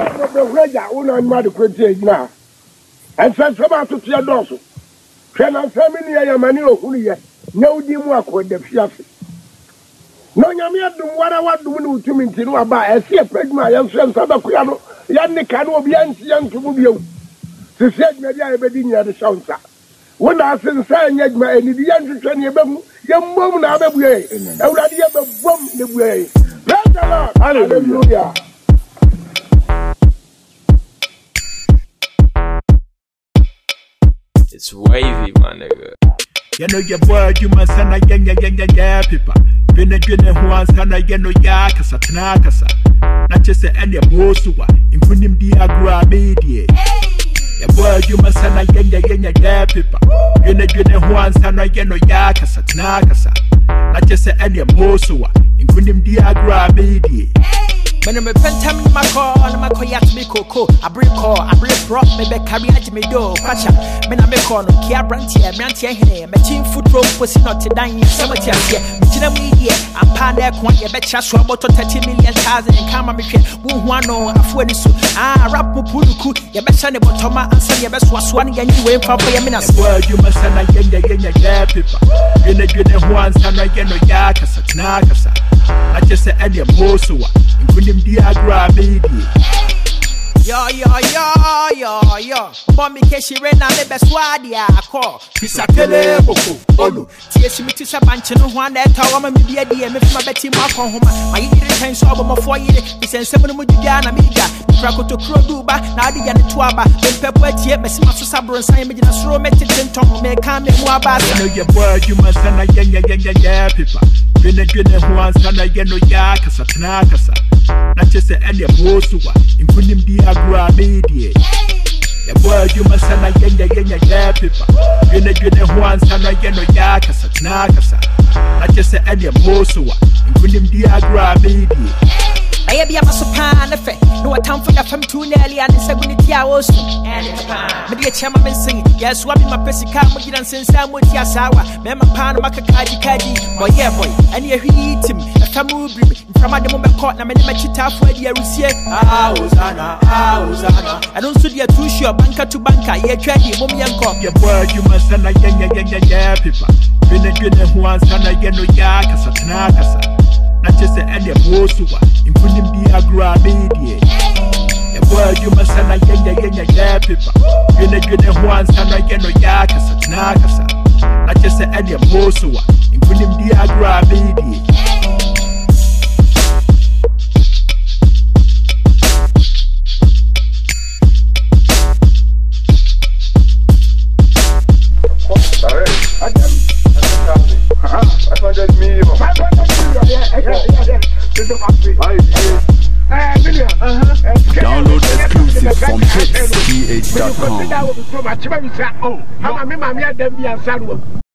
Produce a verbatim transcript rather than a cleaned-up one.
the Raja, una mad quinty now. And send some out to your dorsal. Can I family a manio who yet? No dimwork with the fiancé. No, Yamia do what I want to do to me to about. I see a pregnant young son, Sabaquiano, Yannick Cano, young to move you. To set me the Aberdeen the sound. When I send sign yet my young to send you, young woman, I will be a bomb the way. Praise the Lord. Hallelujah. It's wavy, my nigga. You know your boy, you must send a yang yang yang yang yang people. Been a good who wants to know you know yakasa, tanakasa. Not just any bosua, including the agua media. Your boy, you must send a yang yang yang yang yang people. Been a good who wants to know you know yakasa, tanakasa. Not just any bosua, including the agua media. When I'm a pentam in my car, and my coyat me cocoa, a brick call, a brick rock, maybe carry at me door, catch up. When I make on Kia Brantia, Brantia, a team foot rope was not to dine in cemetery. Machina media, and Panda, quite a betcha, so about thirty million thousand in Kama Mission, who one or a four so. Ah, Rapu Puduku, your best son about Toma, and say your best was one again, you wait for your minutes. Well, you must send a yang yang yang yang people. In a good one, son again, or Yakasa, Nakasa. I just said, any Mosua, including the Agra baby. Yo, yo, yo, yo, yo. Bombi Keshi Rena, the best wadia, I call. Pisakele, Boko, Olu. T S M to Sabanchino, one that tower, maybe a D M, if my Betty Mark on home. My Indian sober of four years, he sent seven Mudiana Miga, Krakow to Kroduba, Nadia and Tuaba, then Pepwet, yet, Messimasu Sabro and Simon, and Sro Metic and Tom, may come in Wabas. I know your word, you must send a yang yang yang yang yang people. Been a good who wants to know you know yakasa, tanakasa. Not just any bosua, including the agua media. The word you must send a yang yang yang yang people. Been a good who wants to know you know yakasa, tanakasa. Not just any bosua, including the agua media. I be a masopan effect. No time for the fam too nearly and it's a good hours. And the chairman saying, yes, what my pessica, Mujan and Samu Tiasawa, Memma Pan, Makakaji Kaji, boy, yeah, boy, and you eat him, a famu from the moment caught, and many machita for the Rusia. Ah, Hosanna, ah, Hosanna. I don't see the two sure banker to banker, yeah, trendy, mommy and cop. Your word, you must send a yang yang yang yang yang people. Been a good who wants to know you know yakasa, tanakasa. Not just any bosua, including the agua media. The word you must send a yang yang yang yang people. Been a good who wants to know you know yakasa, tanakasa. Not just any bosua, including the agua media. Download exclusive from hits T H dot com.